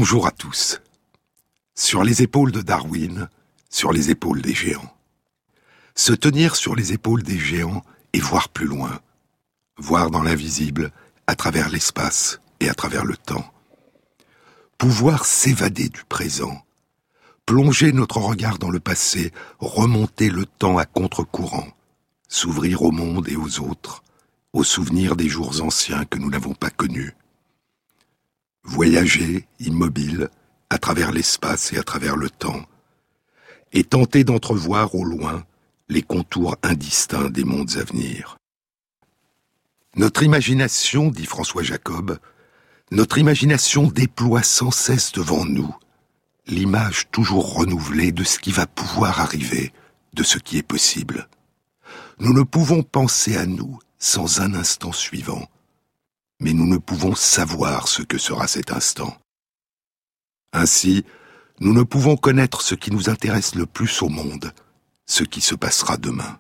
Bonjour à tous. Sur les épaules de Darwin, sur les épaules des géants. Se tenir sur les épaules des géants et voir plus loin. Voir dans l'invisible, à travers l'espace et à travers le temps. Pouvoir s'évader du présent. Plonger notre regard dans le passé, remonter le temps à contre-courant. S'ouvrir au monde et aux autres, aux souvenirs des jours anciens que nous n'avons pas connus. Voyager, immobile, à travers l'espace et à travers le temps, et tenter d'entrevoir au loin les contours indistincts des mondes à venir. Notre imagination, dit François Jacob, notre imagination déploie sans cesse devant nous l'image toujours renouvelée de ce qui va pouvoir arriver, de ce qui est possible. Nous ne pouvons penser à nous sans un instant suivant, mais nous ne pouvons savoir ce que sera cet instant. Ainsi, nous ne pouvons connaître ce qui nous intéresse le plus au monde, ce qui se passera demain.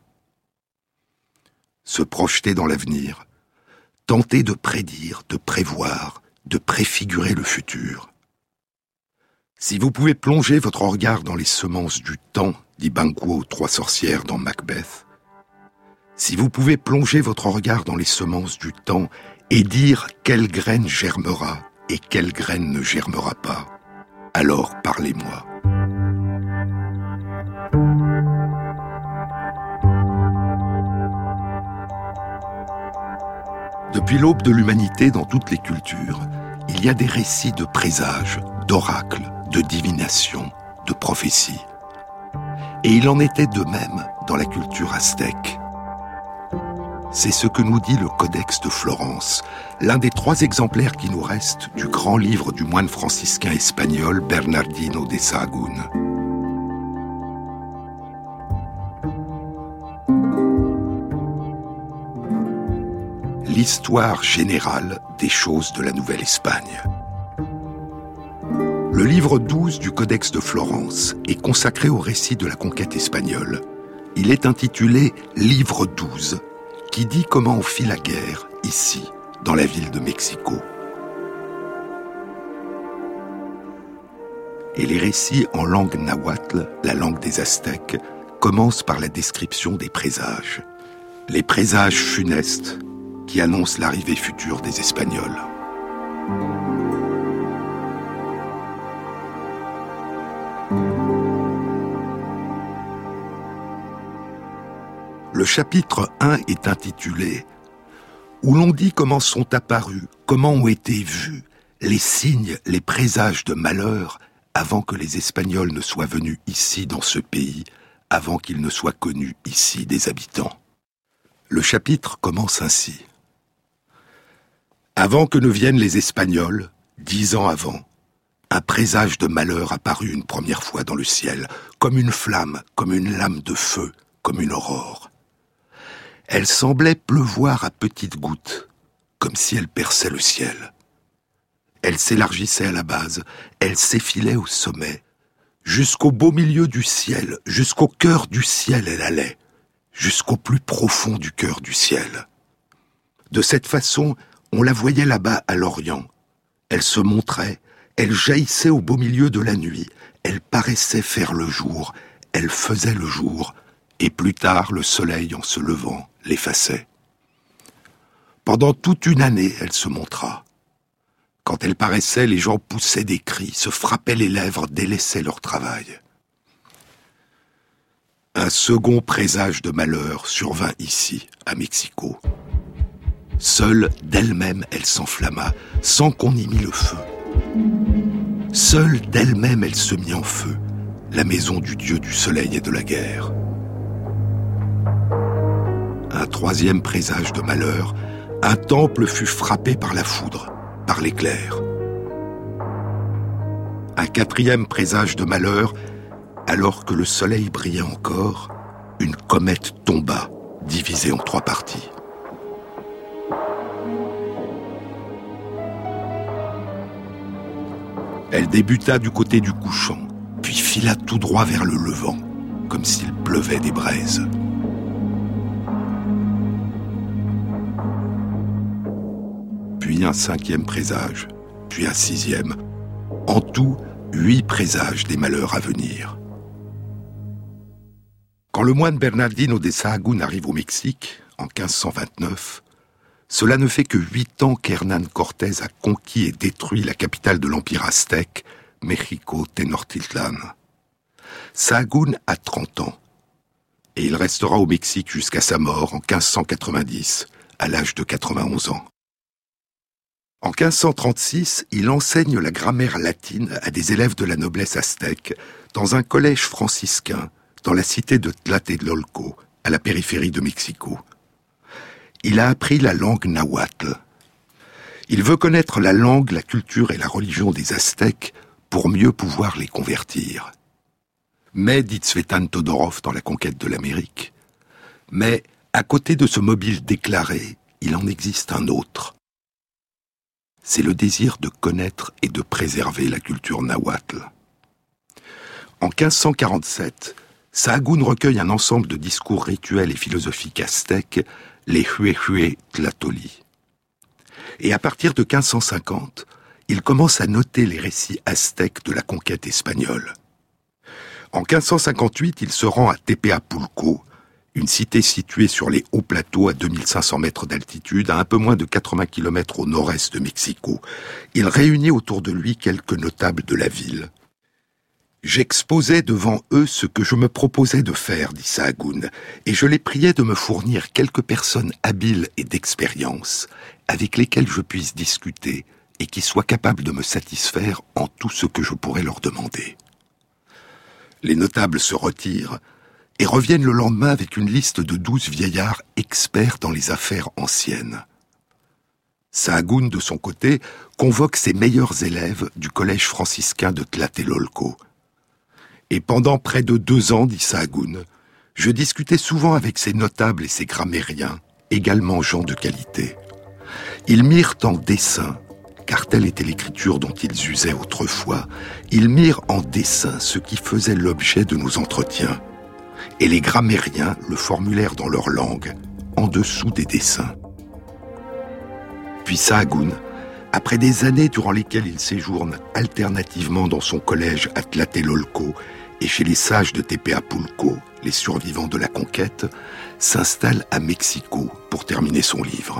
Se projeter dans l'avenir, tenter de prédire, de prévoir, de préfigurer le futur. Si vous pouvez plonger votre regard dans les semences du temps, dit Banquo aux trois sorcières dans Macbeth, si vous pouvez plonger votre regard dans les semences du temps et dire quelle graine germera et quelle graine ne germera pas, alors parlez-moi. Depuis l'aube de l'humanité, dans toutes les cultures, il y a des récits de présages, d'oracles, de divination, de prophéties. Et il en était de même dans la culture aztèque. C'est ce que nous dit le Codex de Florence, l'un des 3 exemplaires qui nous restent du grand livre du moine franciscain espagnol Bernardino de Sahagún. L'histoire générale des choses de la Nouvelle-Espagne. Le livre 12 du Codex de Florence est consacré au récit de la conquête espagnole. Il est intitulé « Livre 12 », qui dit comment on fit la guerre, ici, dans la ville de Mexico. Et les récits en langue nahuatl, la langue des Aztèques, commencent par la description des présages. Les présages funestes qui annoncent l'arrivée future des Espagnols. Le chapitre 1 est intitulé « Où l'on dit comment sont apparus, comment ont été vus les signes, les présages de malheur avant que les Espagnols ne soient venus ici dans ce pays, avant qu'ils ne soient connus ici des habitants. » Le chapitre commence ainsi. « Avant que ne viennent les Espagnols, 10 ans avant, un présage de malheur apparut une première fois dans le ciel, comme une flamme, comme une lame de feu, comme une aurore. Elle semblait pleuvoir à petites gouttes, comme si elle perçait le ciel. Elle s'élargissait à la base, elle s'effilait au sommet. Jusqu'au beau milieu du ciel, jusqu'au cœur du ciel elle allait, jusqu'au plus profond du cœur du ciel. De cette façon, on la voyait là-bas à l'Orient. Elle se montrait, elle jaillissait au beau milieu de la nuit, elle paraissait faire le jour, elle faisait le jour, et plus tard le soleil en se levant l'effaçait. Pendant toute une année, elle se montra. Quand elle paraissait, les gens poussaient des cris, se frappaient les lèvres, délaissaient leur travail. Un second présage de malheur survint ici, à Mexico. Seule d'elle-même, elle s'enflamma, sans qu'on y mît le feu. Seule d'elle-même, elle se mit en feu, la maison du dieu du soleil et de la guerre. Un troisième présage de malheur, un temple fut frappé par la foudre, par l'éclair. Un quatrième présage de malheur, alors que le soleil brillait encore, une comète tomba, divisée en 3 parties. Elle débuta du côté du couchant, puis fila tout droit vers le levant, comme s'il pleuvait des braises. Puis un 5e présage, puis un 6e, En tout, 8 présages des malheurs à venir. Quand le moine Bernardino de Sahagún arrive au Mexique, en 1529, cela ne fait que 8 ans qu'Hernán Cortés a conquis et détruit la capitale de l'Empire aztèque, México Tenochtitlan. Sahagún a 30 ans, et il restera au Mexique jusqu'à sa mort en 1590, à l'âge de 91 ans. En 1536, il enseigne la grammaire latine à des élèves de la noblesse aztèque dans un collège franciscain dans la cité de Tlatelolco, à la périphérie de Mexico. Il a appris la langue nahuatl. Il veut connaître la langue, la culture et la religion des Aztèques pour mieux pouvoir les convertir. Mais, dit Tsvetan Todorov dans La conquête de l'Amérique, mais à côté de ce mobile déclaré, il en existe un autre. C'est le désir de connaître et de préserver la culture nahuatl. En 1547, Sahagún recueille un ensemble de discours rituels et philosophiques aztèques, les Huehue Tlatoli. Et à partir de 1550, il commence à noter les récits aztèques de la conquête espagnole. En 1558, il se rend à Tepeapulco, une cité située sur les hauts plateaux à 2500 mètres d'altitude, à un peu moins de 80 km au nord-est de Mexico. Il réunit autour de lui quelques notables de la ville. « J'exposais devant eux ce que je me proposais de faire, dit Sahagún, et je les priais de me fournir quelques personnes habiles et d'expérience, avec lesquelles je puisse discuter et qui soient capables de me satisfaire en tout ce que je pourrais leur demander. » Les notables se retirent et reviennent le lendemain avec une liste de 12 vieillards experts dans les affaires anciennes. Sahagún, de son côté, convoque ses meilleurs élèves du collège franciscain de Tlatelolco. Et pendant près de 2 ans, dit Sahagún, je discutais souvent avec ces notables et ces grammairiens, également gens de qualité. Ils mirent en dessin, car telle était l'écriture dont ils usaient autrefois, ils mirent en dessin ce qui faisait l'objet de nos entretiens. Et les grammairiens le formulèrent dans leur langue, en dessous des dessins. Puis Sahagún, après des années durant lesquelles il séjourne alternativement dans son collège à Tlatelolco et chez les sages de Tepeapulco, les survivants de la conquête, s'installe à Mexico pour terminer son livre.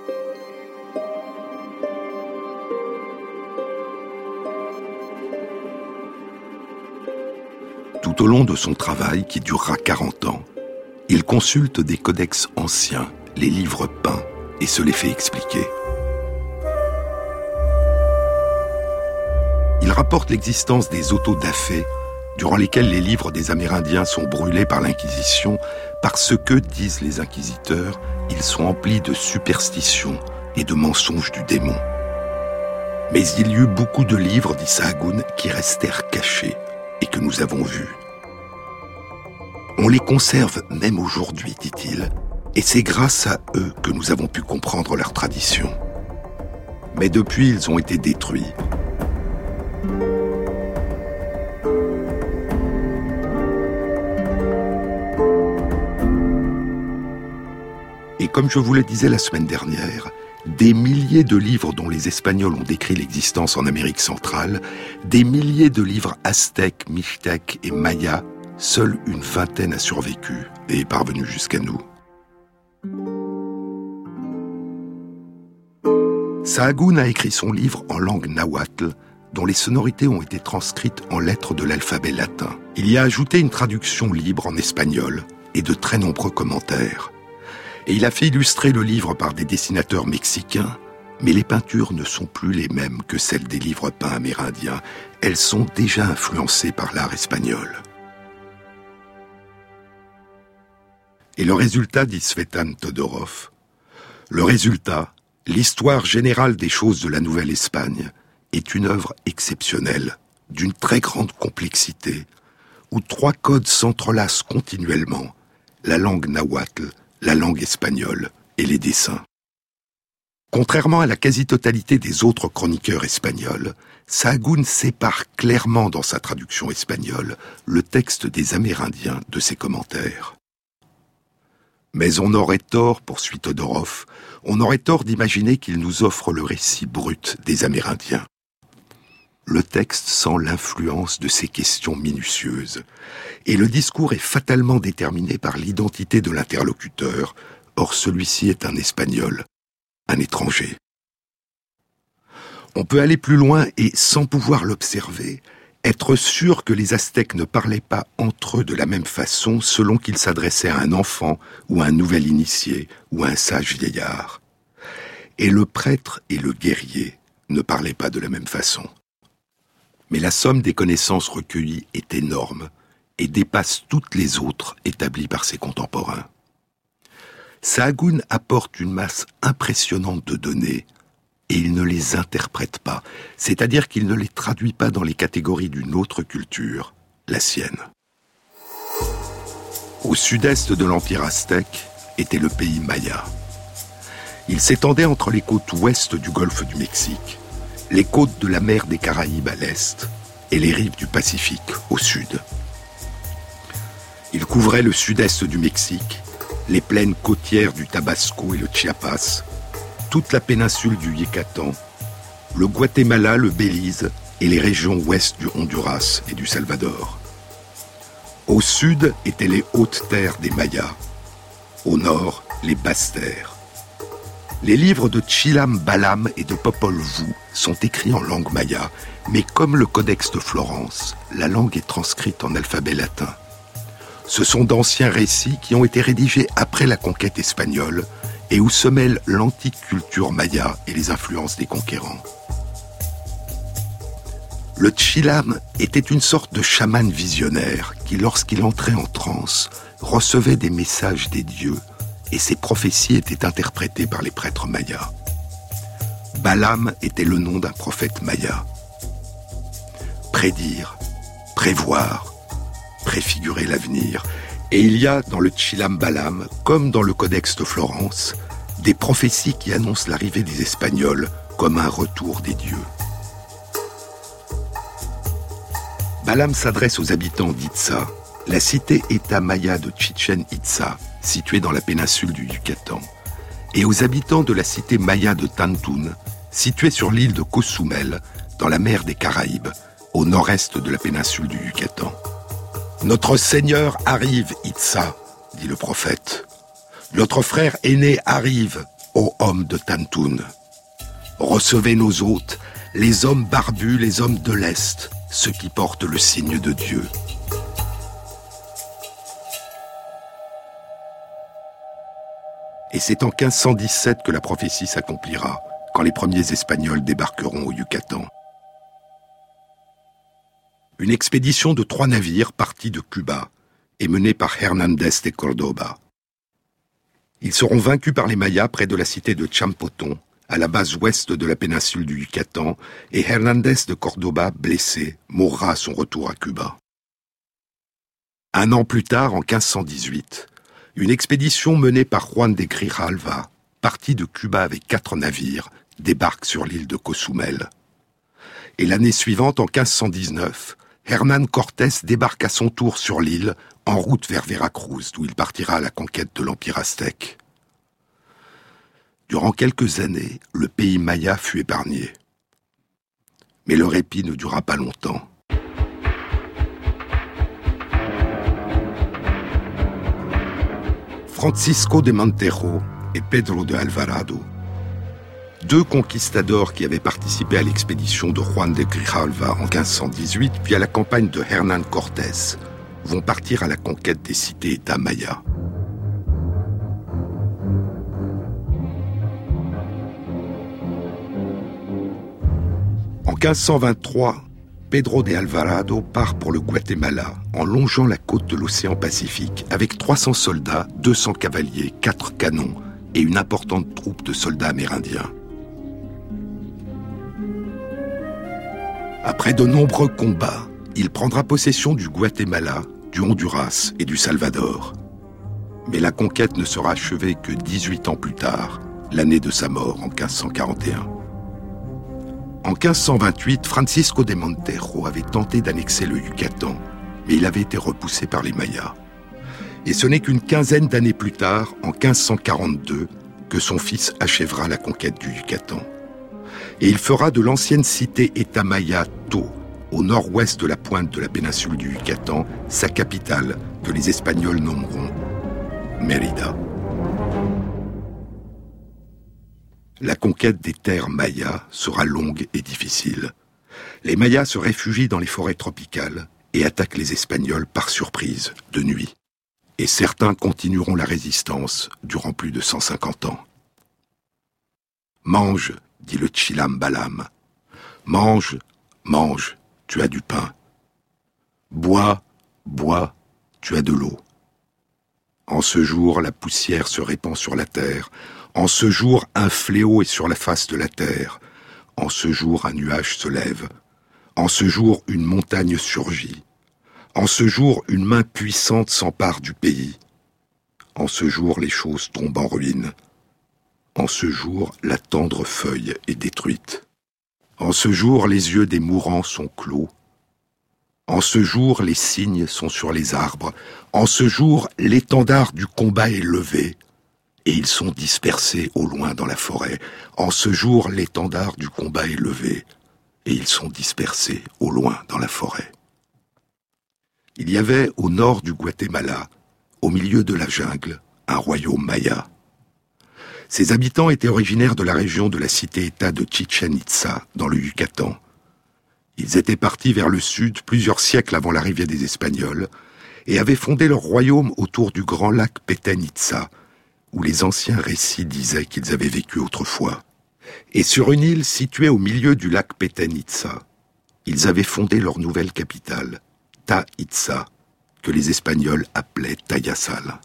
Tout au long de son travail, qui durera 40 ans, il consulte des codex anciens, les livres peints, et se les fait expliquer. Il rapporte l'existence des autos da fe, durant lesquels les livres des Amérindiens sont brûlés par l'Inquisition, parce que, disent les inquisiteurs, ils sont emplis de superstitions et de mensonges du démon. Mais il y eut beaucoup de livres, dit Sahagún, qui restèrent cachés et que nous avons vus. On les conserve même aujourd'hui, dit-il, et c'est grâce à eux que nous avons pu comprendre leur tradition. Mais depuis, ils ont été détruits. Et comme je vous le disais la semaine dernière, des milliers de livres dont les Espagnols ont décrit l'existence en Amérique centrale, des milliers de livres aztèques, mixtèques et mayas, seule une vingtaine a survécu et est parvenue jusqu'à nous. Sahagún a écrit son livre en langue nahuatl, dont les sonorités ont été transcrites en lettres de l'alphabet latin. Il y a ajouté une traduction libre en espagnol et de très nombreux commentaires. Et il a fait illustrer le livre par des dessinateurs mexicains, mais les peintures ne sont plus les mêmes que celles des livres peints amérindiens. Elles sont déjà influencées par l'art espagnol. Et le résultat, dit Tsvetan Todorov, le résultat, l'histoire générale des choses de la Nouvelle-Espagne, est une œuvre exceptionnelle, d'une très grande complexité, où 3 codes s'entrelacent continuellement, la langue nahuatl, la langue espagnole et les dessins. Contrairement à la quasi-totalité des autres chroniqueurs espagnols, Sahagún sépare clairement dans sa traduction espagnole le texte des Amérindiens de ses commentaires. Mais on aurait tort, poursuit Todorov, on aurait tort d'imaginer qu'il nous offre le récit brut des Amérindiens. le texte sent l'influence de ces questions minutieuses, et le discours est fatalement déterminé par l'identité de l'interlocuteur, or celui-ci est un Espagnol, un étranger. On peut aller plus loin et, sans pouvoir l'observer, être sûr que les Aztèques ne parlaient pas entre eux de la même façon selon qu'ils s'adressaient à un enfant ou à un nouvel initié ou à un sage vieillard. Et le prêtre et le guerrier ne parlaient pas de la même façon. Mais la somme des connaissances recueillies est énorme et dépasse toutes les autres établies par ses contemporains. Sahagún apporte une masse impressionnante de données et il ne les interprète pas, c'est-à-dire qu'il ne les traduit pas dans les catégories d'une autre culture, la sienne. Au sud-est de l'Empire aztèque était le pays maya. Il s'étendait entre les côtes ouest du golfe du Mexique, les côtes de la mer des Caraïbes à l'est et les rives du Pacifique au sud. Il couvrait le sud-est du Mexique, les plaines côtières du Tabasco et le Chiapas, toute la péninsule du Yucatan, le Guatemala, le Belize et les régions ouest du Honduras et du Salvador. Au sud étaient les hautes terres des Mayas, au nord les basses terres. Les livres de Chilam Balam et de Popol Vuh sont écrits en langue maya, mais comme le Codex de Florence, la langue est transcrite en alphabet latin. Ce sont d'anciens récits qui ont été rédigés après la conquête espagnole et où se mêlent l'antique culture maya et les influences des conquérants. Le Chilam était une sorte de chaman visionnaire qui, lorsqu'il entrait en transe, recevait des messages des dieux et ses prophéties étaient interprétées par les prêtres mayas. Balam était le nom d'un prophète maya. Prédire, prévoir, préfigurer l'avenir. Et il y a dans le Chilam Balam, comme dans le Codex de Florence, des prophéties qui annoncent l'arrivée des Espagnols comme un retour des dieux. Balam s'adresse aux habitants d'Itza, la cité-État maya de Chichen Itza, située dans la péninsule du Yucatan, et aux habitants de la cité maya de Tantún, située sur l'île de Cozumel, dans la mer des Caraïbes, au nord-est de la péninsule du Yucatan. « Notre Seigneur arrive, Itza, dit le prophète. Notre frère aîné arrive, ô homme de Tantún. Recevez nos hôtes, les hommes barbus, les hommes de l'Est, ceux qui portent le signe de Dieu. » Et c'est en 1517 que la prophétie s'accomplira, quand les premiers Espagnols débarqueront au Yucatan. Une expédition de 3 navires partis de Cuba est menée par Hernández de Córdoba. Ils seront vaincus par les Mayas près de la cité de Champoton, à la base ouest de la péninsule du Yucatan, et Hernández de Córdoba, blessé, mourra à son retour à Cuba. Un an plus tard, en 1518, une expédition menée par Juan de Grijalva, parti de Cuba avec 4 navires, débarque sur l'île de Cozumel. Et l'année suivante, en 1519, Hernán Cortés débarque à son tour sur l'île, en route vers Veracruz, d'où il partira à la conquête de l'Empire aztèque. Durant quelques années, le pays maya fut épargné. Mais le répit ne dura pas longtemps. Francisco de Montero et Pedro de Alvarado, 2 conquistadors qui avaient participé à l'expédition de Juan de Grijalva en 1518, puis à la campagne de Hernán Cortés, vont partir à la conquête des cités-États mayas. En 1523, Pedro de Alvarado part pour le Guatemala en longeant la côte de l'océan Pacifique avec 300 soldats, 200 cavaliers, 4 canons et une importante troupe de soldats amérindiens. Après de nombreux combats, il prendra possession du Guatemala, du Honduras et du Salvador. Mais la conquête ne sera achevée que 18 ans plus tard, l'année de sa mort en 1541. En 1528, Francisco de Montero avait tenté d'annexer le Yucatan, mais il avait été repoussé par les Mayas. Et ce n'est qu'une quinzaine d'années plus tard, en 1542, que son fils achèvera la conquête du Yucatan. Et il fera de l'ancienne cité-État maya To, au nord-ouest de la pointe de la péninsule du Yucatan, sa capitale, que les Espagnols nommeront Mérida. La conquête des terres mayas sera longue et difficile. Les Mayas se réfugient dans les forêts tropicales et attaquent les Espagnols par surprise, de nuit. Et certains continueront la résistance durant plus de 150 ans. « Mange, dit le Chilam Balam. Mange, mange, tu as du pain. Bois, bois, tu as de l'eau. En ce jour, la poussière se répand sur la terre. En ce jour, un fléau est sur la face de la terre. En ce jour, un nuage se lève. En ce jour, une montagne surgit. En ce jour, une main puissante s'empare du pays. En ce jour, les choses tombent en ruine. En ce jour, la tendre feuille est détruite. En ce jour, les yeux des mourants sont clos. En ce jour, les cygnes sont sur les arbres. En ce jour, l'étendard du combat est levé. Et ils sont dispersés au loin dans la forêt. En ce jour, l'étendard du combat est levé. Et ils sont dispersés au loin dans la forêt. Il y avait au nord du Guatemala, au milieu de la jungle, un royaume maya. Ses habitants étaient originaires de la région de la cité-État de Chichen Itza, dans le Yucatan. Ils étaient partis vers le sud plusieurs siècles avant l'arrivée des Espagnols et avaient fondé leur royaume autour du grand lac Petén Itzá, où les anciens récits disaient qu'ils avaient vécu autrefois. Et sur une île située au milieu du lac Petén Itzá, ils avaient fondé leur nouvelle capitale, Ta Itza, que les Espagnols appelaient Tayasal.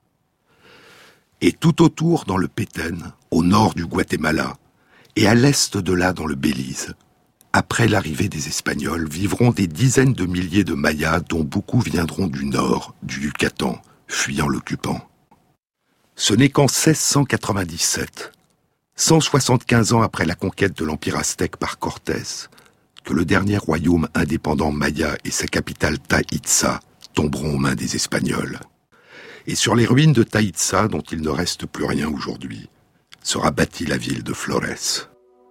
Et tout autour dans le Petén, au nord du Guatemala, et à l'est de là dans le Belize, après l'arrivée des Espagnols, vivront des dizaines de milliers de Mayas dont beaucoup viendront du nord, du Yucatan, fuyant l'occupant. Ce n'est qu'en 1697, 175 ans après la conquête de l'Empire aztèque par Cortés, que le dernier royaume indépendant maya et sa capitale Ta Itza tomberont aux mains des Espagnols. Et sur les ruines de Ta Itza, dont il ne reste plus rien aujourd'hui, sera bâtie la ville de Flores.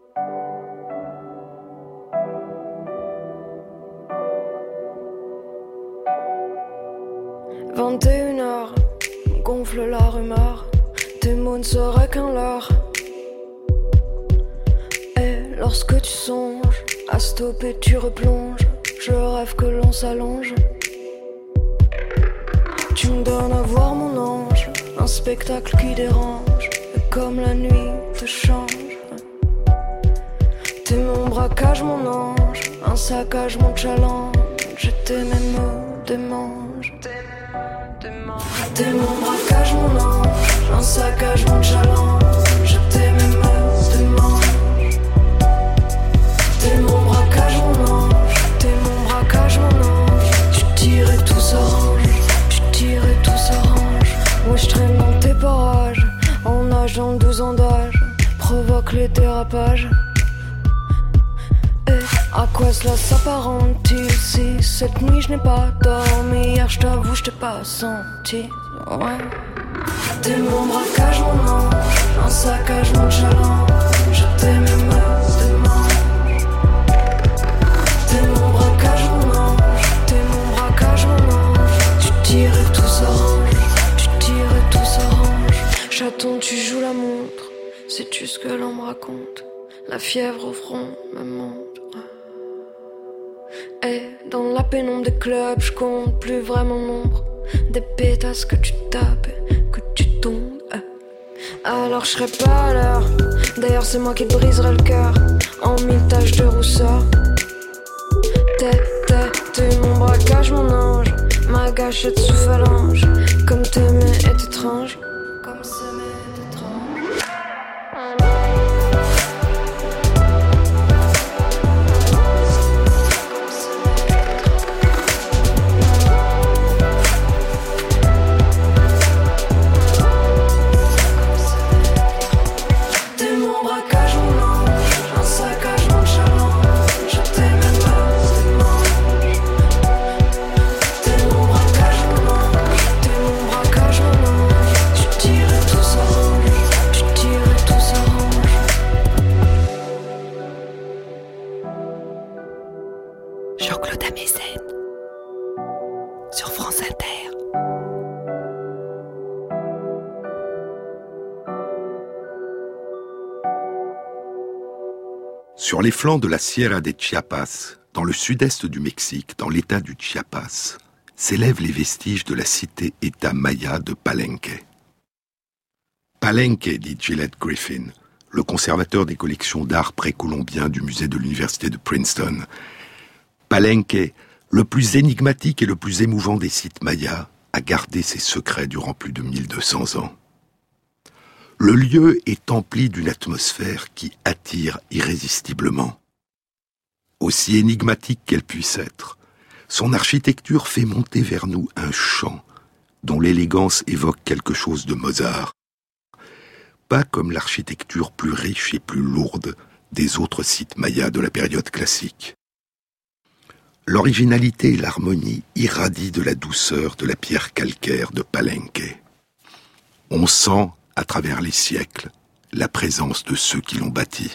« 21h, gonfle la rumeur, tes mots ne seraient qu'un leurre. Et lorsque tu songes à stopper, tu replonges, je rêve que l'on s'allonge. Tu me donnes à voir mon ange, un spectacle qui dérange, et comme la nuit te change. T'es mon braquage, mon ange, un saccage, mon challenge, t'es mes mots, démange. T'es mon braquage, mon ange, un saccage, mon challenge, t'es mes mots, démange. T'es mon braquage, mon ange, t'es mon braquage, mon ange, tu tires et tout s'arrange. Et tout s'arrange. Moi je traîne dans tes parages, en nageant 12 ans d'âge, provoque les dérapages. Et à quoi cela s'apparente-t-il si cette nuit je n'ai pas dormi? Hier je t'avoue je t'ai pas senti, ouais. T'es mon braquage, mon ange, un saccage, mon challenge, je t'aime mes mains, démange. T'es mon braquage, mon ange, t'es mon braquage, mon ange, tu tires et tout s'arrange, tu tires et tout s'arrange. Chaton, tu joues la montre, sais-tu ce que l'on me raconte? La fièvre au front me monte. Et dans la pénombre des clubs, je compte plus vraiment le nombre des pétasses que tu tapes, que tu tombes. Alors je serai pas à l'heure, d'ailleurs c'est moi qui te briserai le cœur en 1000 taches de rousseur. T'es mon braquage, mon ange, ma gâchette sous phalange, comme t'aimer est étrange, comme s'aimer est étrange. Sur les flancs de la Sierra de Chiapas, dans le sud-est du Mexique, dans l'état du Chiapas, s'élèvent les vestiges de la cité-État maya de Palenque. Palenque, dit Gillette Griffin, le conservateur des collections d'art précolombien du musée de l'université de Princeton. Palenque, le plus énigmatique et le plus émouvant des sites mayas, a gardé ses secrets durant plus de 1200 ans. Le lieu est empli d'une atmosphère qui attire irrésistiblement. Aussi énigmatique qu'elle puisse être, son architecture fait monter vers nous un chant dont l'élégance évoque quelque chose de Mozart. Pas comme l'architecture plus riche et plus lourde des autres sites mayas de la période classique. L'originalité et l'harmonie irradient de la douceur de la pierre calcaire de Palenque. On sent, à travers les siècles, la présence de ceux qui l'ont bâti.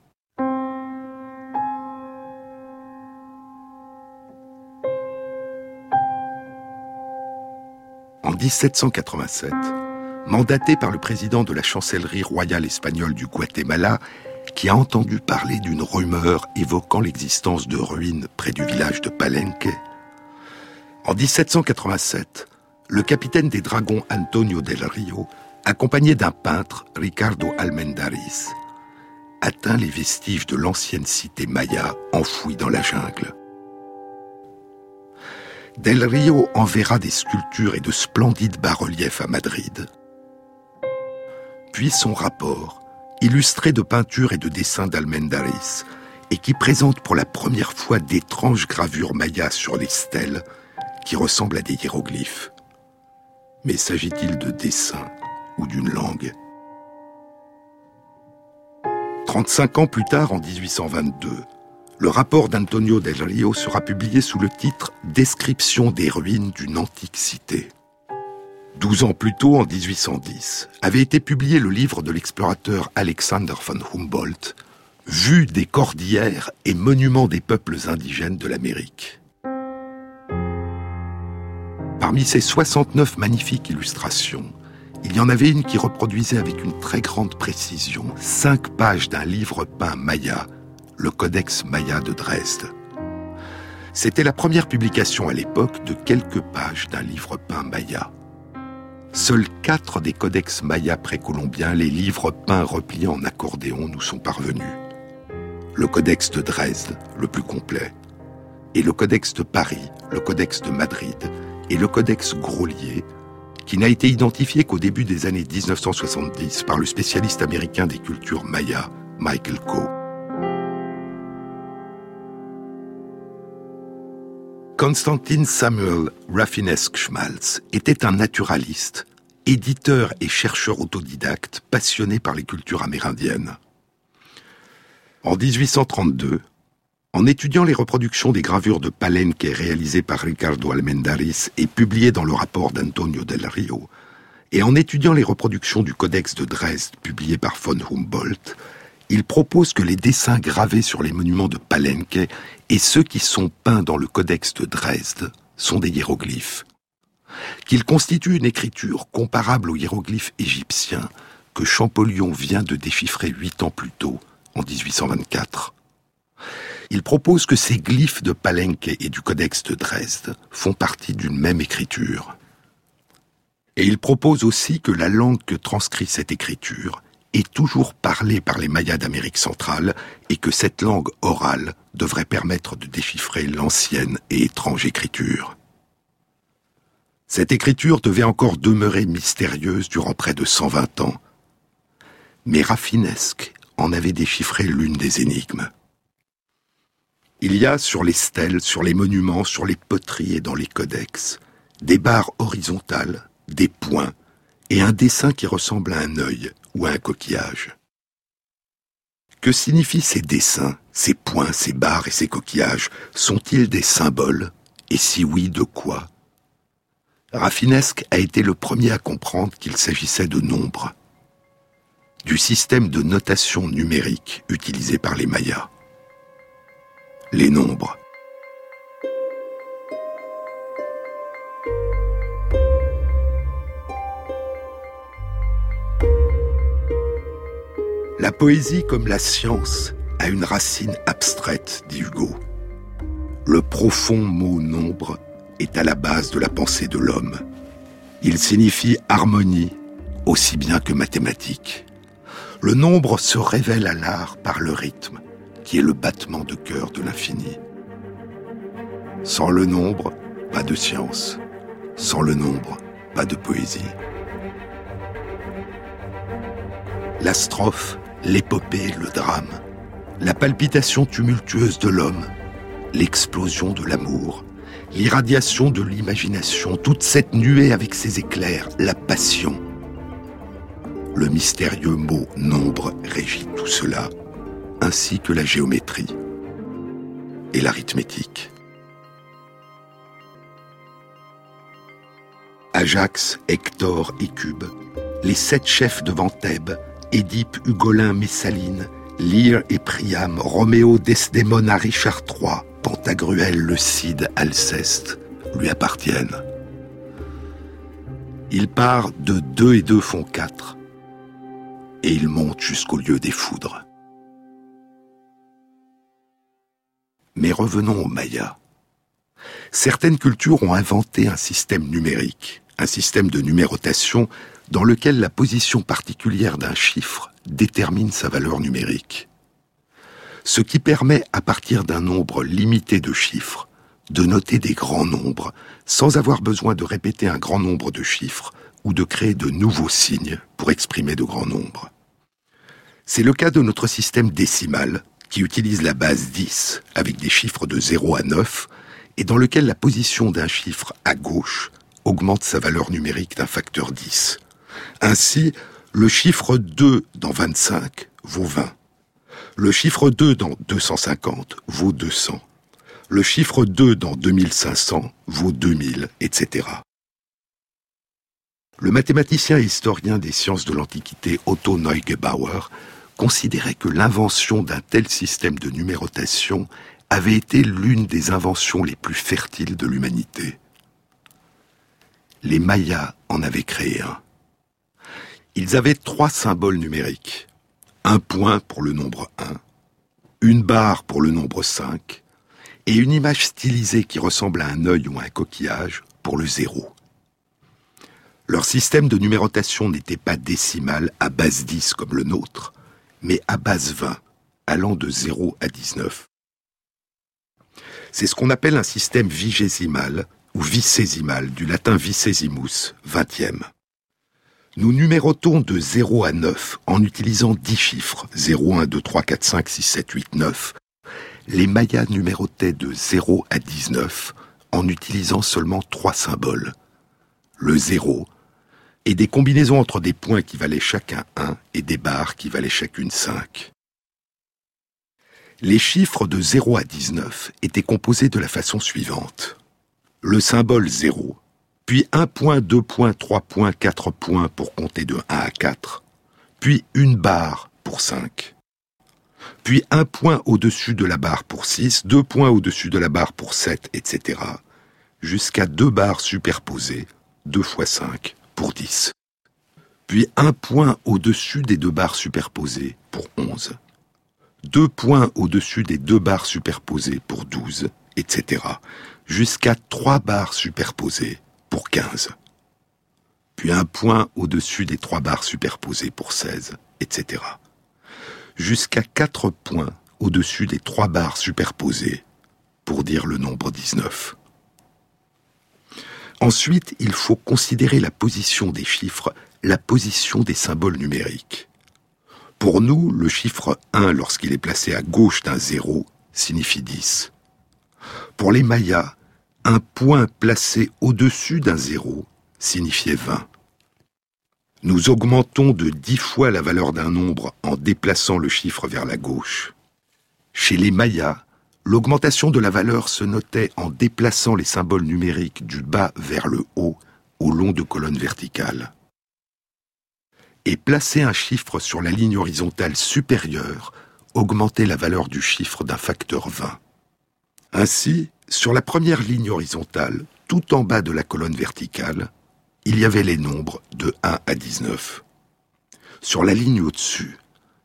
En 1787, mandaté par le président de la chancellerie royale espagnole du Guatemala, qui a entendu parler d'une rumeur évoquant l'existence de ruines près du village de Palenque, en 1787, le capitaine des dragons Antonio del Rio, accompagné d'un peintre, Ricardo Almendaris, atteint les vestiges de l'ancienne cité maya enfouie dans la jungle. Del Rio enverra des sculptures et de splendides bas-reliefs à Madrid. Puis son rapport, illustré de peintures et de dessins d'Almendaris, et qui présente pour la première fois d'étranges gravures mayas sur les stèles qui ressemblent à des hiéroglyphes. Mais s'agit-il de dessins ou d'une langue? 35 ans plus tard, en 1822, le rapport d'Antonio del Rio sera publié sous le titre « Description des ruines d'une antique cité ». 12 ans plus tôt, en 1810, avait été publié le livre de l'explorateur Alexander von Humboldt, « Vue des cordillères et monuments des peuples indigènes de l'Amérique ». Parmi ces 69 magnifiques illustrations, il y en avait une qui reproduisait avec une très grande précision 5 pages d'un livre peint maya, le Codex Maya de Dresde. C'était la première publication à l'époque de quelques pages d'un livre peint maya. Seuls 4 des codex mayas précolombiens, les livres peints repliés en accordéon, nous sont parvenus. Le codex de Dresde, le plus complet, et le codex de Paris, le codex de Madrid, et le codex Grolier, qui n'a été identifié qu'au début des années 1970 par le spécialiste américain des cultures mayas, Michael Coe. Konstantin Samuel Rafinesque-Schmalz était un naturaliste, éditeur et chercheur autodidacte passionné par les cultures amérindiennes. En 1832, en étudiant les reproductions des gravures de Palenque réalisées par Ricardo Almendaris et publiées dans le rapport d'Antonio del Rio, et en étudiant les reproductions du Codex de Dresde publié par von Humboldt, il propose que les dessins gravés sur les monuments de Palenque et ceux qui sont peints dans le Codex de Dresde sont des hiéroglyphes, qu'ils constituent une écriture comparable aux hiéroglyphes égyptiens que Champollion vient de déchiffrer 8 ans plus tôt, en 1824. Il propose que ces glyphes de Palenque et du Codex de Dresde font partie d'une même écriture. Et il propose aussi que la langue que transcrit cette écriture est toujours parlée par les Mayas d'Amérique centrale et que cette langue orale devrait permettre de déchiffrer l'ancienne et étrange écriture. Cette écriture devait encore demeurer mystérieuse durant près de 120 ans. Mais Rafinesque en avait déchiffré l'une des énigmes. Il y a sur les stèles, sur les monuments, sur les poteries et dans les codex, des barres horizontales, des points, et un dessin qui ressemble à un œil ou à un coquillage. Que signifient ces dessins, ces points, ces barres et ces coquillages? Sont-ils des symboles? Et si oui, de quoi? Rafinesque a été le premier à comprendre qu'il s'agissait de nombres, du système de notation numérique utilisé par les Mayas. Les nombres. La poésie comme la science a une racine abstraite, dit Hugo. Le profond mot nombre est à la base de la pensée de l'homme. Il signifie harmonie, aussi bien que mathématiques. Le nombre se révèle à l'art par le rythme, qui est le battement de cœur de l'infini. Sans le nombre, pas de science. Sans le nombre, pas de poésie. La strophe, l'épopée, le drame, la palpitation tumultueuse de l'homme, l'explosion de l'amour, l'irradiation de l'imagination, toute cette nuée avec ses éclairs, la passion. Le mystérieux mot « nombre » régit tout cela, ainsi que la géométrie et l'arithmétique. Ajax, Hector et Cube, les 7 chefs devant Thèbes, Édipe, Ugolin, Messaline, Lyre et Priam, Roméo, Desdémona, Richard III, Pantagruel, le Cid, Alceste, lui appartiennent. Il part de 2 et 2 font 4, et il monte jusqu'au lieu des foudres. Mais revenons aux Mayas. Certaines cultures ont inventé un système numérique, un système de numérotation dans lequel la position particulière d'un chiffre détermine sa valeur numérique. Ce qui permet, à partir d'un nombre limité de chiffres, de noter des grands nombres sans avoir besoin de répéter un grand nombre de chiffres ou de créer de nouveaux signes pour exprimer de grands nombres. C'est le cas de notre système décimal qui utilise la base 10 avec des chiffres de 0 à 9 et dans lequel la position d'un chiffre à gauche augmente sa valeur numérique d'un facteur 10. Ainsi, le chiffre 2 dans 25 vaut 20. Le chiffre 2 dans 250 vaut 200. Le chiffre 2 dans 2500 vaut 2000, etc. Le mathématicien et historien des sciences de l'Antiquité Otto Neugebauer considérait que l'invention d'un tel système de numérotation avait été l'une des inventions les plus fertiles de l'humanité. Les Mayas en avaient créé un. Ils avaient 3 symboles numériques. Un point pour le nombre 1, une barre pour le nombre 5, et une image stylisée qui ressemble à un œil ou à un coquillage pour le 0. Leur système de numérotation n'était pas décimal à base 10 comme le nôtre, mais à base 20, allant de 0 à 19. C'est ce qu'on appelle un système vigésimal ou vicésimal, du latin vicesimus, 20e. Nous numérotons de 0 à 9 en utilisant 10 chiffres, 0, 1, 2, 3, 4, 5, 6, 7, 8, 9. Les Mayas numérotaient de 0 à 19 en utilisant seulement 3 symboles. Le 0 et des combinaisons entre des points qui valaient chacun 1 et des barres qui valaient chacune 5. Les chiffres de 0 à 19 étaient composés de la façon suivante. Le symbole 0, puis 1 point, 2 points, 3 points, 4 points pour compter de 1 à 4, puis une barre pour 5, puis 1 point au-dessus de la barre pour 6, 2 points au-dessus de la barre pour 7, etc., jusqu'à 2 barres superposées, 2 fois 5, pour 10. Puis 1 point au-dessus des 2 barres superposées, pour 11, 2 points au-dessus des 2 barres superposées, pour 12, etc., jusqu'à 3 barres superposées, pour 15. Puis 1 point au-dessus des 3 barres superposées pour 16, etc. Jusqu'à 4 points au-dessus des 3 barres superposées pour dire le nombre 19. Ensuite, il faut considérer la position des chiffres, la position des symboles numériques. Pour nous, le chiffre 1, lorsqu'il est placé à gauche d'un 0, signifie 10. Pour les Mayas, un point placé au-dessus d'un 0 signifiait 20. Nous augmentons de 10 fois la valeur d'un nombre en déplaçant le chiffre vers la gauche. Chez les Mayas, l'augmentation de la valeur se notait en déplaçant les symboles numériques du bas vers le haut, au long de colonnes verticales. Et placer un chiffre sur la ligne horizontale supérieure augmentait la valeur du chiffre d'un facteur 20. Ainsi, sur la première ligne horizontale, tout en bas de la colonne verticale, il y avait les nombres de 1 à 19. Sur la ligne au-dessus,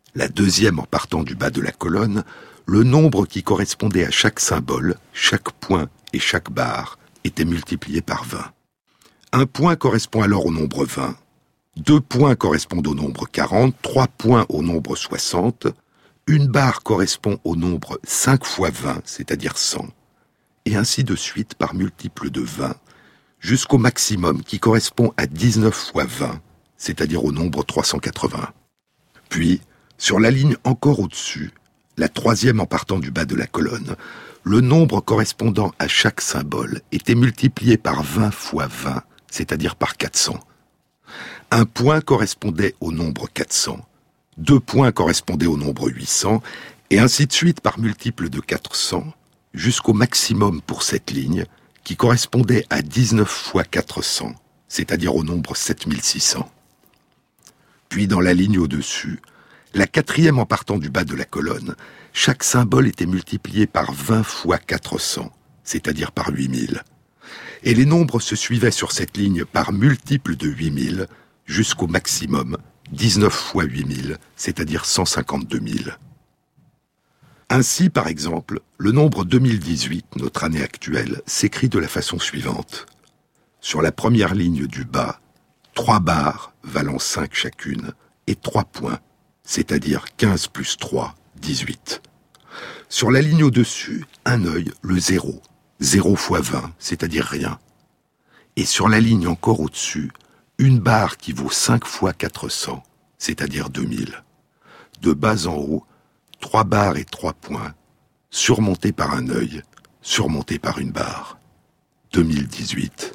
La deuxième en partant du bas de la colonne, le nombre qui correspondait à chaque symbole, chaque point et chaque barre était multiplié par 20. Un point correspond alors au nombre 20, 2 points correspondent au nombre 40, 3 points au nombre 60, une barre correspond au nombre 5 fois 20, c'est-à-dire 100, et ainsi de suite par multiple de 20, jusqu'au maximum qui correspond à 19 fois 20, c'est-à-dire au nombre 380. Puis, sur la ligne encore au-dessus, la troisième en partant du bas de la colonne, le nombre correspondant à chaque symbole était multiplié par 20 fois 20, c'est-à-dire par 400. Un point correspondait au nombre 400, 2 points correspondaient au nombre 800, et ainsi de suite par multiple de 400, jusqu'au maximum pour cette ligne, qui correspondait à 19 fois 400, c'est-à-dire au nombre 7600. Puis dans la ligne au-dessus, la quatrième en partant du bas de la colonne, chaque symbole était multiplié par 20 fois 400, c'est-à-dire par 8000. Et les nombres se suivaient sur cette ligne par multiples de 8000 jusqu'au maximum, 19 fois 8000, c'est-à-dire 152 000. Ainsi, par exemple, le nombre 2018, notre année actuelle, s'écrit de la façon suivante. Sur la première ligne du bas, 3 barres valant 5 chacune et 3 points, c'est-à-dire 15 plus 3, 18. Sur la ligne au-dessus, un œil, le 0, 0 fois 20, c'est-à-dire rien. Et sur la ligne encore au-dessus, une barre qui vaut 5 fois 400, c'est-à-dire 2000. De bas en haut, 3 barres et 3 points, surmontés par un œil, surmontés par une barre. 2018.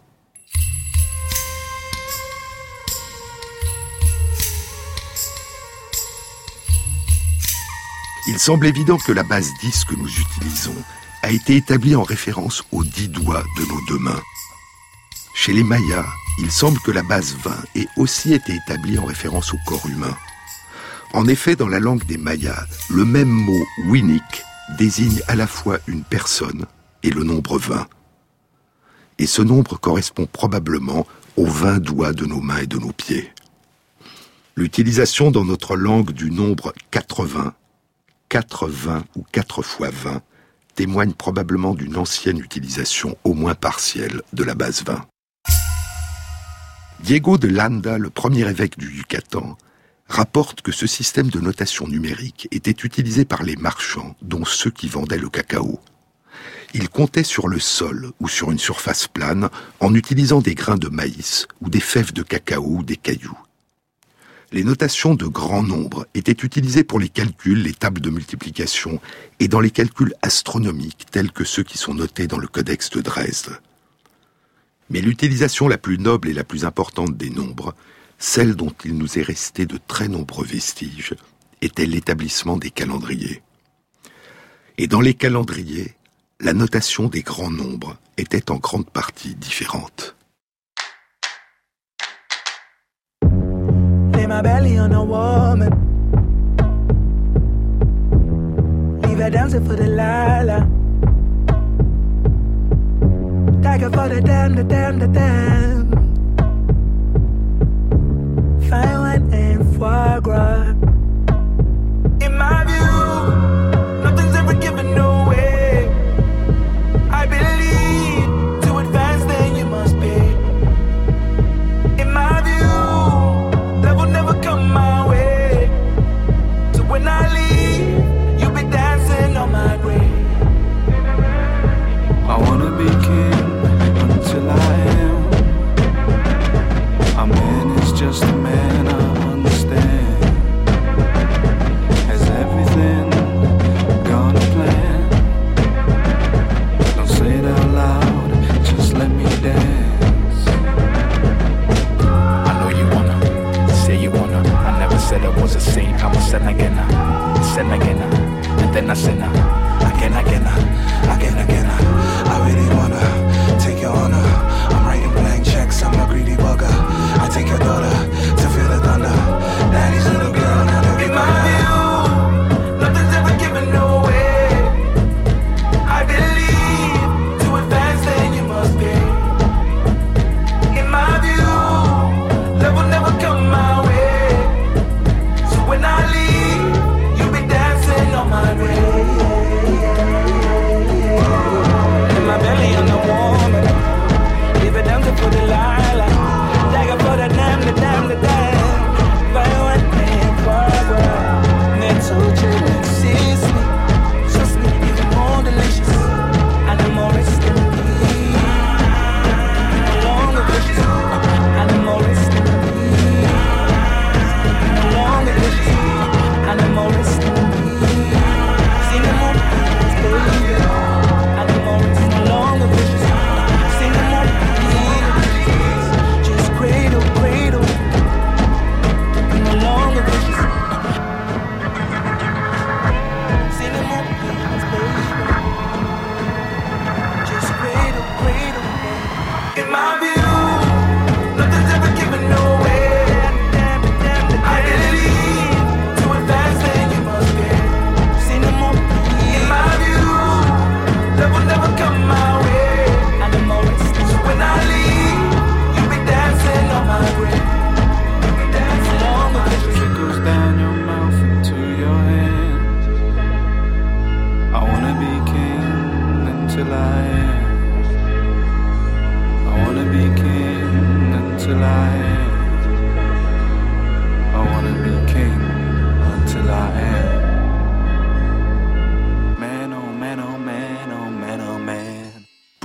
Il semble évident que la base 10 que nous utilisons a été établie en référence aux 10 doigts de nos 2 mains. Chez les Mayas, il semble que la base 20 ait aussi été établie en référence au corps humain. En effet, dans la langue des Mayas, le même mot « winik » désigne à la fois une personne et le nombre 20. Et ce nombre correspond probablement aux 20 doigts de nos mains et de nos pieds. L'utilisation dans notre langue du nombre 80, 4-20 ou 4 fois 20 témoigne probablement d'une ancienne utilisation, au moins partielle, de la base 20. Diego de Landa, le premier évêque du Yucatan, rapporte que ce système de notation numérique était utilisé par les marchands, dont ceux qui vendaient le cacao. Ils comptaient sur le sol ou sur une surface plane en utilisant des grains de maïs ou des fèves de cacao ou des cailloux. Les notations de grand nombre étaient utilisées pour les calculs, les tables de multiplication et dans les calculs astronomiques tels que ceux qui sont notés dans le Codex de Dresde. Mais l'utilisation la plus noble et la plus importante des nombres, celle dont il nous est resté de très nombreux vestiges, était l'établissement des calendriers. Et dans les calendriers, la notation des grands nombres était en grande partie différente. Lay my belly on a woman. Leave her dancing for the lala. Dagger for the damn, the damn, the damn. Fine wine and foie gras. In my view, nothing's ever given away. I believe to advance then you must pay. In my view, love will never come my way. So when I leave, you'll be dancing on my grave. I wanna be king until I am. A man is just a man, I understand. Has everything gone to plan? Don't say it out loud, just let me dance. I know you wanna, say you wanna. I never said I was a saint, I'm a sin again, and then I sin again. I really wanna take your honor. I'm writing blank checks, I'm a greedy bugger. I take your daughter to feel the thunder. Daddy's little girl, now they'll be In my view, nothing's ever given away. I believe to advance then you must pay. In my view, love will never come my way. So when I leave,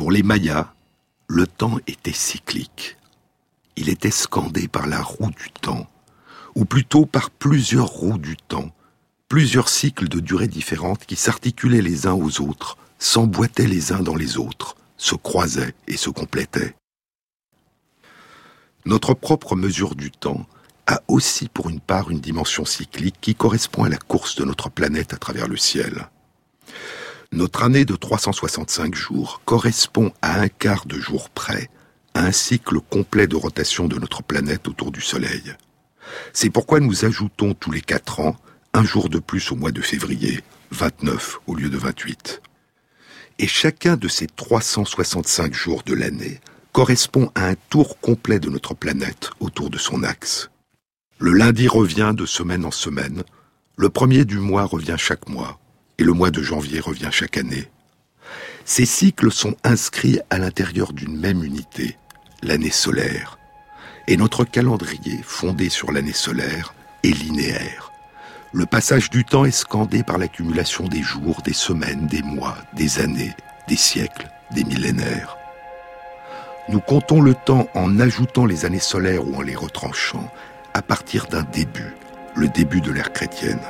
Pour les Mayas, le temps était cyclique. Il était scandé par la roue du temps, ou plutôt par plusieurs roues du temps, plusieurs cycles de durée différentes qui s'articulaient les uns aux autres, s'emboîtaient les uns dans les autres, se croisaient et se complétaient. Notre propre mesure du temps a aussi pour une part une dimension cyclique qui correspond à la course de notre planète à travers le ciel. Notre année de 365 jours correspond à un quart de jour près à un cycle complet de rotation de notre planète autour du Soleil. C'est pourquoi nous ajoutons tous les 4 ans un jour de plus au mois de février, 29 au lieu de 28. Et chacun de ces 365 jours de l'année correspond à un tour complet de notre planète autour de son axe. Le lundi revient de semaine en semaine, le premier du mois revient chaque mois, et le mois de janvier revient chaque année. Ces cycles sont inscrits à l'intérieur d'une même unité, l'année solaire. Et notre calendrier, fondé sur l'année solaire, est linéaire. Le passage du temps est scandé par l'accumulation des jours, des semaines, des mois, des années, des siècles, des millénaires. Nous comptons le temps en ajoutant les années solaires ou en les retranchant à partir d'un début, le début de l'ère chrétienne.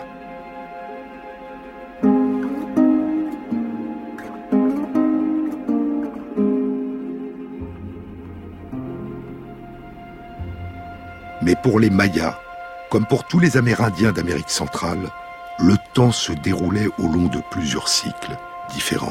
Mais pour les Mayas, comme pour tous les Amérindiens d'Amérique centrale, le temps se déroulait au long de plusieurs cycles différents.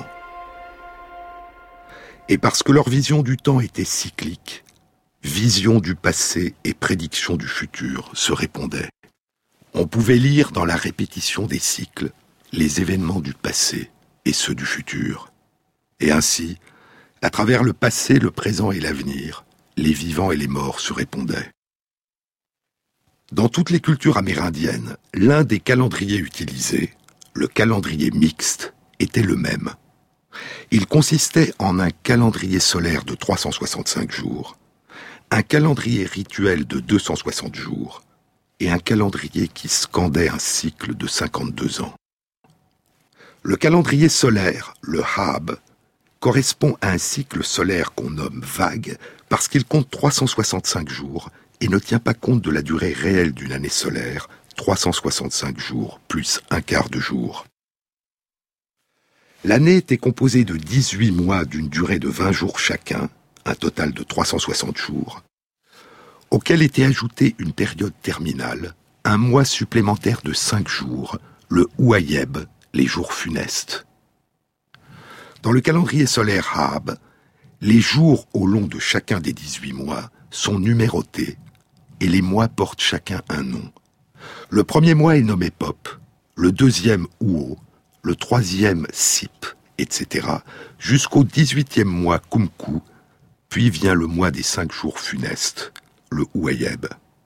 Et parce que leur vision du temps était cyclique, vision du passé et prédiction du futur se répondaient. On pouvait lire dans la répétition des cycles les événements du passé et ceux du futur. Et ainsi, à travers le passé, le présent et l'avenir, les vivants et les morts se répondaient. Dans toutes les cultures amérindiennes, l'un des calendriers utilisés, le calendrier mixte, était le même. Il consistait en un calendrier solaire de 365 jours, un calendrier rituel de 260 jours et un calendrier qui scandait un cycle de 52 ans. Le calendrier solaire, le Hab, correspond à un cycle solaire qu'on nomme vague parce qu'il compte 365 jours et ne tient pas compte de la durée réelle d'une année solaire, 365 jours plus un quart de jour. L'année était composée de 18 mois d'une durée de 20 jours chacun, un total de 360 jours, auquel était ajoutée une période terminale, un mois supplémentaire de 5 jours, le Ouayeb, les jours funestes. Dans le calendrier solaire Hab, les jours au long de chacun des 18 mois sont numérotés et les mois portent chacun un nom. Le premier mois est nommé Pop, le deuxième Ouo, le troisième Sip, etc., jusqu'au 18e mois Kumku, puis vient le mois des 5 jours funestes, le Ouayeb.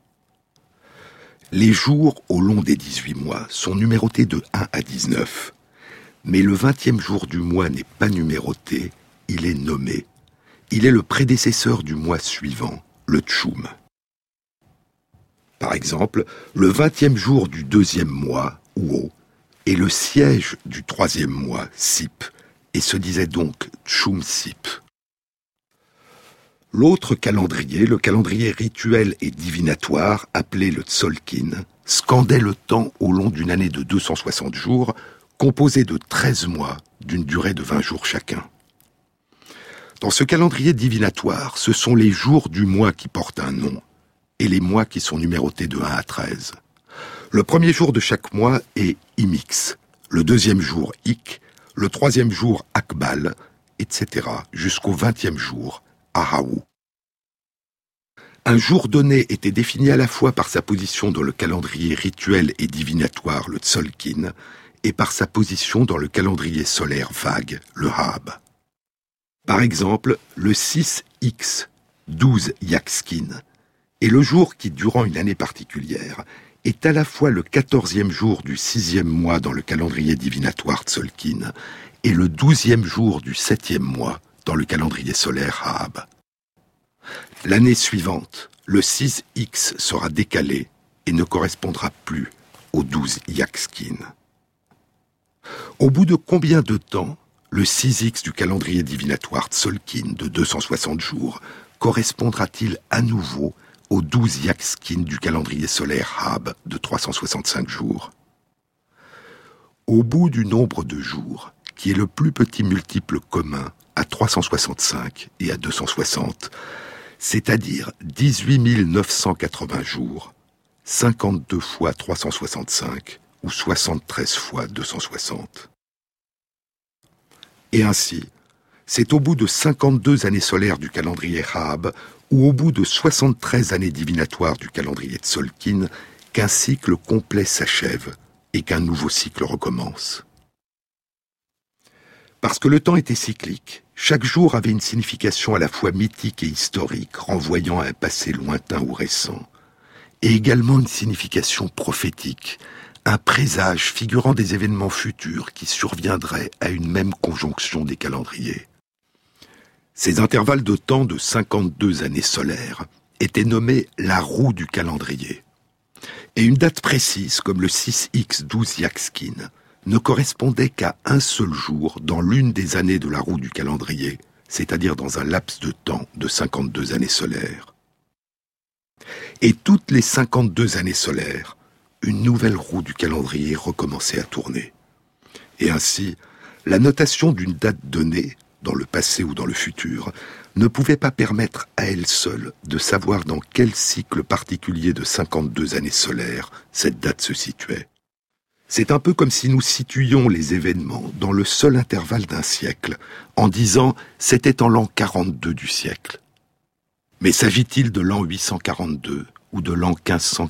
Les jours au long des 18 mois sont numérotés de 1 à 19, mais le 20e jour du mois n'est pas numéroté, il est nommé. Il est le prédécesseur du mois suivant, le Tchoum. Par exemple, le 20e jour du 2e mois, Ouo, est le siège du 3e mois, Sip, et se disait donc Tchoum Sip. L'autre calendrier, le calendrier rituel et divinatoire, appelé le Tzolkin, scandait le temps au long d'une année de 260 jours, composée de 13 mois d'une durée de 20 jours chacun. Dans ce calendrier divinatoire, ce sont les jours du mois qui portent un nom, et les mois qui sont numérotés de 1 à 13. Le premier jour de chaque mois est Imix, le deuxième jour Ik, le troisième jour Akbal, etc., jusqu'au 20e jour, Ahaou. Un jour donné était défini à la fois par sa position dans le calendrier rituel et divinatoire, le Tzolkin, et par sa position dans le calendrier solaire vague, le Hab. Par exemple, le 6X, 12 Yaxkin, est le jour qui, durant une année particulière, est à la fois le 14e jour du 6e mois dans le calendrier divinatoire Tzolkin et le 12e jour du 7e mois dans le calendrier solaire Hab. L'année suivante, le 6X sera décalé et ne correspondra plus au 12 Yaxkin. Au bout de combien de temps le 6X du calendrier divinatoire Tzolk'in de 260 jours correspondra-t-il à nouveau au 12 Yaxkin du calendrier solaire Hab de 365 jours? Au bout du nombre de jours, qui est le plus petit multiple commun à 365 et à 260, c'est-à-dire 18 980 jours, 52 fois 365 ou 73 fois 260. Et ainsi, c'est au bout de 52 années solaires du calendrier Hab ou au bout de 73 années divinatoires du calendrier Tzolk'in qu'un cycle complet s'achève et qu'un nouveau cycle recommence. Parce que le temps était cyclique, chaque jour avait une signification à la fois mythique et historique, renvoyant à un passé lointain ou récent, et également une signification prophétique, un présage figurant des événements futurs qui surviendraient à une même conjonction des calendriers. Ces intervalles de temps de 52 années solaires étaient nommés la roue du calendrier. Et une date précise, comme le 6X 12 Yaxkin, ne correspondait qu'à un seul jour dans l'une des années de la roue du calendrier, c'est-à-dire dans un laps de temps de 52 années solaires. Et toutes les 52 années solaires, une nouvelle roue du calendrier recommençait à tourner. Et ainsi, la notation d'une date donnée, dans le passé ou dans le futur, ne pouvait pas permettre à elle seule de savoir dans quel cycle particulier de 52 années solaires cette date se situait. C'est un peu comme si nous situions les événements dans le seul intervalle d'un siècle, en disant « c'était en l'an 42 du siècle ». Mais s'agit-il de l'an 842 ou de l'an 1542 ?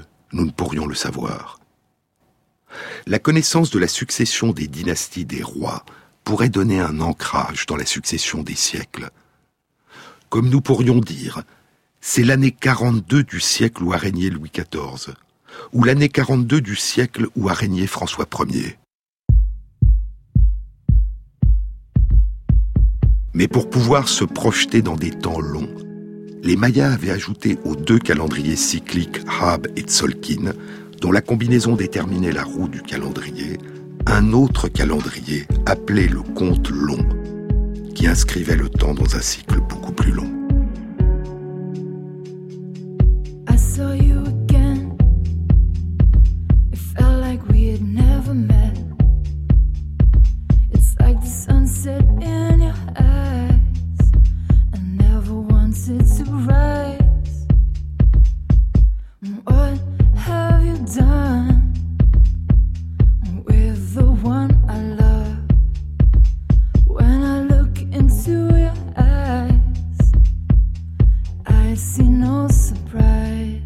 Nous ne pourrions le savoir. La connaissance de la succession des dynasties des rois pourrait donner un ancrage dans la succession des siècles. Comme nous pourrions dire, c'est l'année 42 du siècle où a régné Louis XIV, ou l'année 42 du siècle où a régné François Ier. Mais pour pouvoir se projeter dans des temps longs, les Mayas avaient ajouté aux deux calendriers cycliques Hab et Tzolk'in, dont la combinaison déterminait la roue du calendrier, un autre calendrier appelé le compte long, qui inscrivait le temps dans un cycle beaucoup plus long. I saw you again. It felt like we had never met. It's like the sunset in your eyes. I never wanted to rise. What have you done with the one I love? When I look into your eyes, I see no surprise.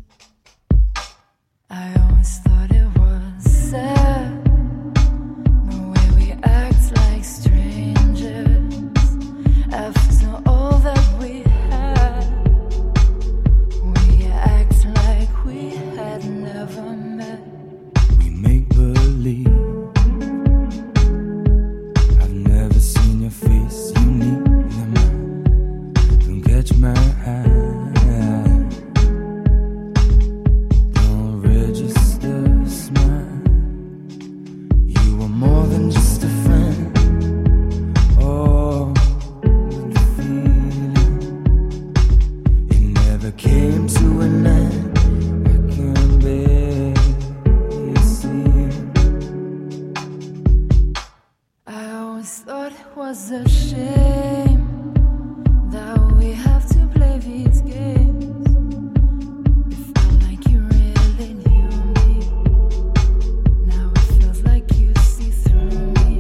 I always thought it was sad, the way we act like strangers after all that we had. We act like we had never met. We make believe. I've never seen your face, you need them. Don't catch my eye. Don't register a smile. You were more than just a friend. Oh, the feeling, it never came to an end. I can barely see it. I always thought it was a shame that we have to play these games. It felt like you really knew me. Now it feels like you see through me.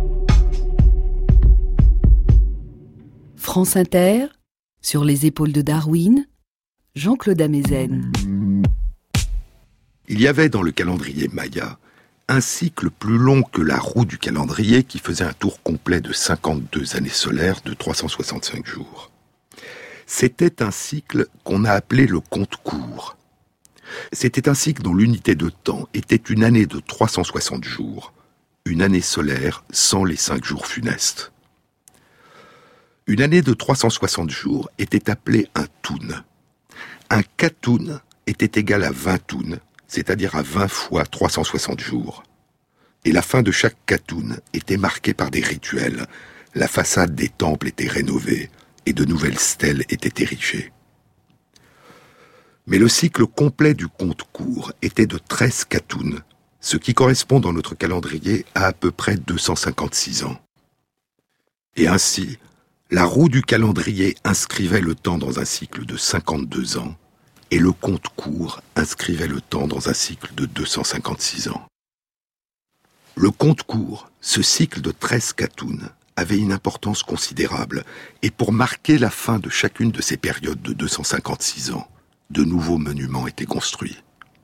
France Inter, sur les épaules de Darwin, Jean-Claude Amezen. Il y avait dans le calendrier Maya un cycle plus long que la roue du calendrier qui faisait un tour complet de 52 années solaires de 365 jours. C'était un cycle qu'on a appelé le compte court. C'était un cycle dont l'unité de temps était une année de 360 jours, une année solaire sans les 5 jours funestes. Une année de 360 jours était appelée un toun. Un katoun était égal à 20 touns, c'est-à-dire à 20 fois 360 jours. et la fin de chaque Katoun était marquée par des rituels. La façade des temples était rénovée et de nouvelles stèles étaient érigées. Mais le cycle complet du conte court était de 13 Katoun, ce qui correspond dans notre calendrier à peu près 256 ans. Et ainsi, la roue du calendrier inscrivait le temps dans un cycle de 52 ans, et le conte court inscrivait le temps dans un cycle de 256 ans. Le conte court, ce cycle de 13 Katoun, avait une importance considérable, et pour marquer la fin de chacune de ces périodes de 256 ans, de nouveaux monuments étaient construits.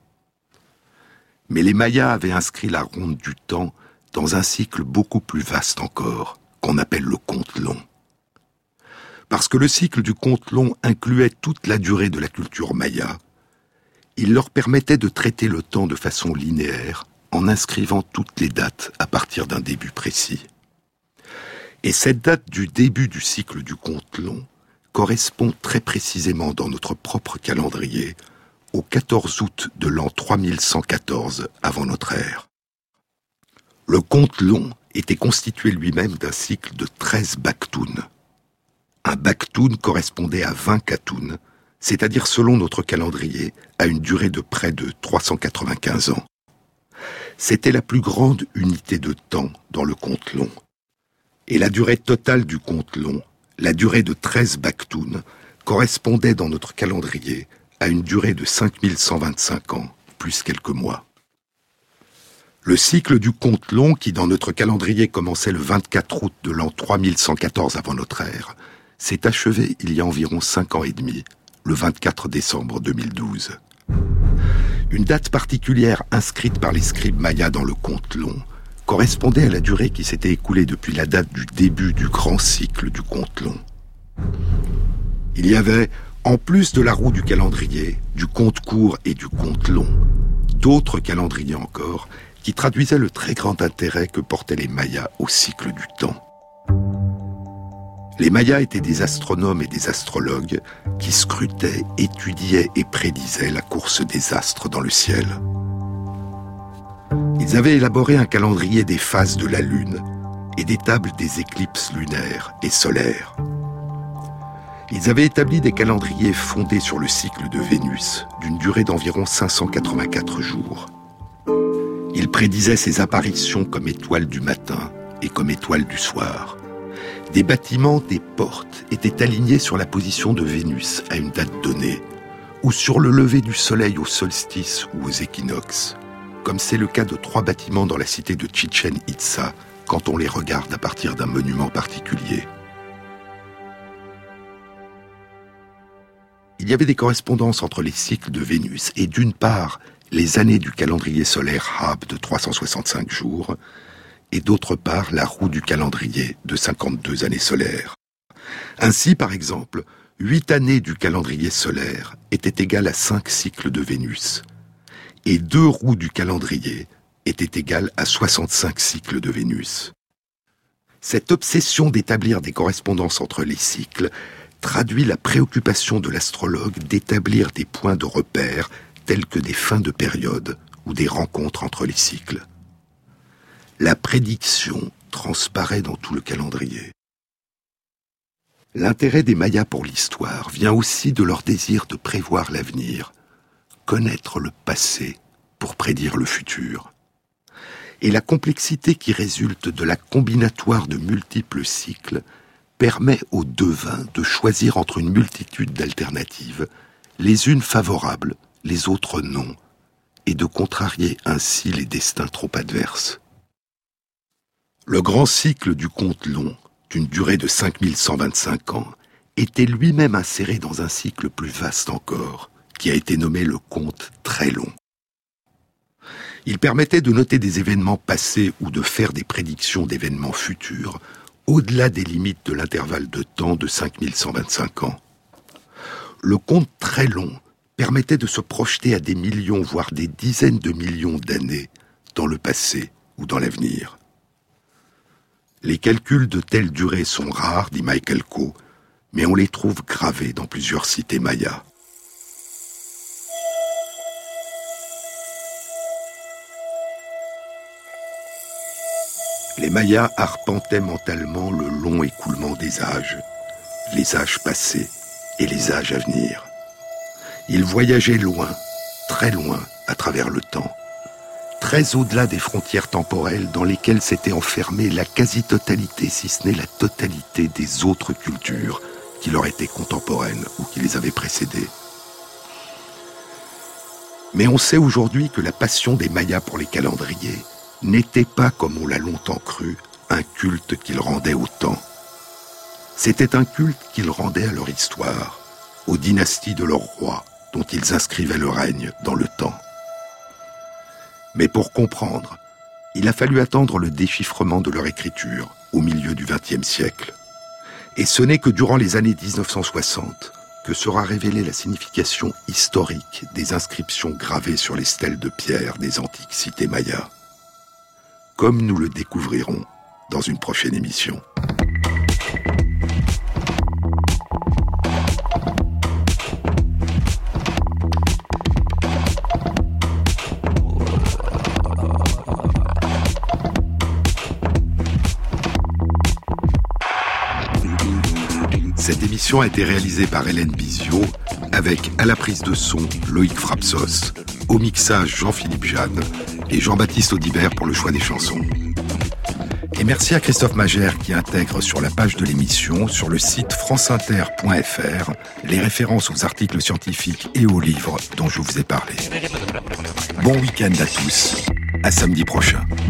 Mais les Mayas avaient inscrit la ronde du temps dans un cycle beaucoup plus vaste encore, qu'on appelle le conte long. Parce que le cycle du conte long incluait toute la durée de la culture maya, il leur permettait de traiter le temps de façon linéaire en inscrivant toutes les dates à partir d'un début précis. Et cette date du début du cycle du conte long correspond très précisément dans notre propre calendrier au 14 août de l'an 3114 avant notre ère. Le conte long était constitué lui-même d'un cycle de 13 Baktoun. Un Baktoun correspondait à 20 Katoun, c'est-à-dire selon notre calendrier, à une durée de près de 395 ans. C'était la plus grande unité de temps dans le conte long. Et la durée totale du conte long, la durée de 13 Baktoun, correspondait dans notre calendrier à une durée de 5125 ans, plus quelques mois. Le cycle du conte long, qui dans notre calendrier commençait le 24 août de l'an 3114 avant notre ère, s'est achevé il y a environ 5 ans et demi, le 24 décembre 2012. Une date particulière inscrite par les scribes mayas dans le conte long correspondait à la durée qui s'était écoulée depuis la date du début du grand cycle du conte long. Il y avait, en plus de la roue du calendrier, du conte court et du conte long, d'autres calendriers encore qui traduisaient le très grand intérêt que portaient les Mayas au cycle du temps. Les Mayas étaient des astronomes et des astrologues qui scrutaient, étudiaient et prédisaient la course des astres dans le ciel. Ils avaient élaboré un calendrier des phases de la Lune et des tables des éclipses lunaires et solaires. Ils avaient établi des calendriers fondés sur le cycle de Vénus, d'une durée d'environ 584 jours. Ils prédisaient ses apparitions comme étoiles du matin et comme étoiles du soir. Des bâtiments, des portes étaient alignés sur la position de Vénus à une date donnée, ou sur le lever du soleil au solstice ou aux équinoxes, comme c'est le cas de 3 bâtiments dans la cité de Chichen Itza, quand on les regarde à partir d'un monument particulier. Il y avait des correspondances entre les cycles de Vénus et d'une part les années du calendrier solaire Hab de 365 jours, et d'autre part la roue du calendrier de 52 années solaires. Ainsi, par exemple, 8 années du calendrier solaire étaient égales à 5 cycles de Vénus, et 2 roues du calendrier étaient égales à 65 cycles de Vénus. Cette obsession d'établir des correspondances entre les cycles traduit la préoccupation de l'astrologue d'établir des points de repère tels que des fins de période ou des rencontres entre les cycles. La prédiction transparaît dans tout le calendrier. L'intérêt des Mayas pour l'histoire vient aussi de leur désir de prévoir l'avenir, connaître le passé pour prédire le futur. Et la complexité qui résulte de la combinatoire de multiples cycles permet aux devins de choisir entre une multitude d'alternatives, les unes favorables, les autres non, et de contrarier ainsi les destins trop adverses. Le grand cycle du conte long, d'une durée de 5125 ans, était lui-même inséré dans un cycle plus vaste encore, qui a été nommé le conte très long. Il permettait de noter des événements passés ou de faire des prédictions d'événements futurs, au-delà des limites de l'intervalle de temps de 5125 ans. Le conte très long permettait de se projeter à des millions, voire des dizaines de millions d'années dans le passé ou dans l'avenir. Les calculs de telle durée sont rares, dit Michael Coe, mais on les trouve gravés dans plusieurs cités mayas. Les Mayas arpentaient mentalement le long écoulement des âges, les âges passés et les âges à venir. Ils voyageaient loin, très loin, à travers le temps, très au-delà des frontières temporelles dans lesquelles s'était enfermée la quasi-totalité, si ce n'est la totalité des autres cultures qui leur étaient contemporaines ou qui les avaient précédées. Mais on sait aujourd'hui que la passion des Mayas pour les calendriers n'était pas, comme on l'a longtemps cru, un culte qu'ils rendaient au temps. C'était un culte qu'ils rendaient à leur histoire, aux dynasties de leurs rois, dont ils inscrivaient le règne dans le temps. Mais pour comprendre, il a fallu attendre le déchiffrement de leur écriture au milieu du XXe siècle. Et ce n'est que durant les années 1960 que sera révélée la signification historique des inscriptions gravées sur les stèles de pierre des antiques cités mayas. Comme nous le découvrirons dans une prochaine émission. Cette émission a été réalisée par Hélène Bizio, avec à la prise de son Loïc Frapsos, au mixage Jean-Philippe Jeanne et Jean-Baptiste Audibert pour le choix des chansons. Et merci à Christophe Magère qui intègre sur la page de l'émission, sur le site franceinter.fr, les références aux articles scientifiques et aux livres dont je vous ai parlé. Bon week-end à tous, à samedi prochain.